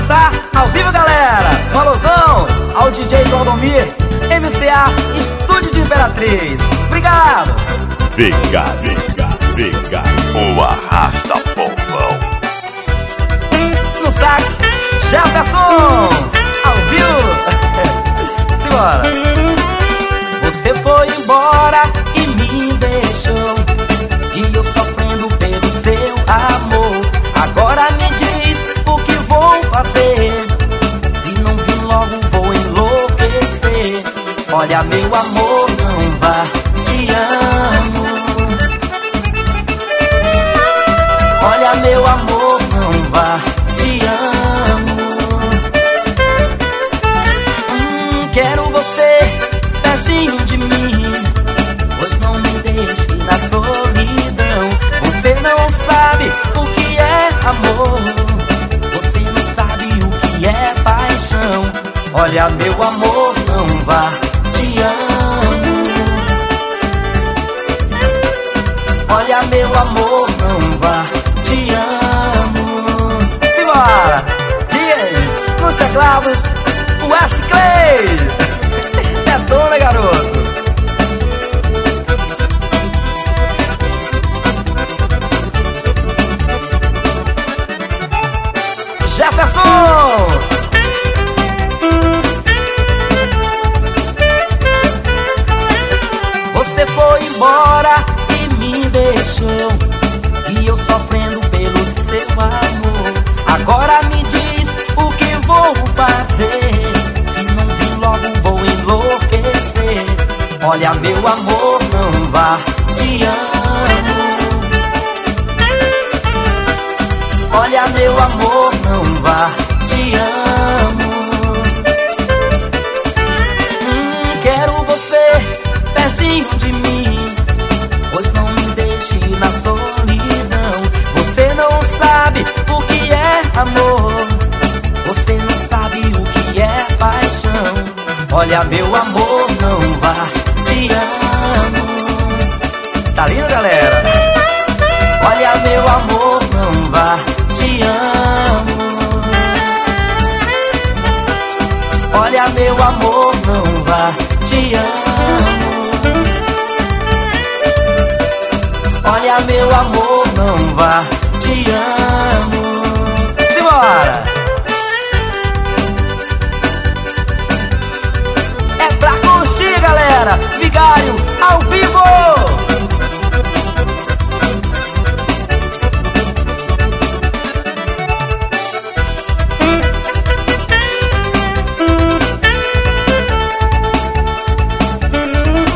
dançar ao vivo, galera. Um alusão ao DJ Claudomir, MCA, Estúdio de Imperatriz. Obrigado. Fica, o arrasta povão. No sax, Jefferson, ao vivo. Simbora. Você foi embora e me deixou, e eu sofrendo pelo seu amor. Agora me diz o que vou fazer, se não vir logo vou enlouquecer. Olha meu amor, não vá, te amo. Olha meu amor, não vá, te amo. Quero você pertinho de mim, pois não me deixe na solidão. Você não sabe o que é amor, você não sabe o que é paixão. Olha meu amor, não vá, te amo. Olha meu amor, não vá, te amo. Simbora! Dias nos teclados, o S-Clay. Detona, garoto. Jefferson. Você foi embora e me deixou, e eu sofrendo pelo seu amor. Agora me diz o que vou fazer, se não vir logo vou enlouquecer. Olha meu amor, não vá, te amo. Olha meu amor, não vá, te amo. Quero você pertinho de mim, pois não me deixe na solidão. Você não sabe o que é amor, você não sabe o que é paixão. Olha meu amor, não vá, te amo. Tá lindo, galera? Olha meu amor, não vá, te amo. Olha meu amor.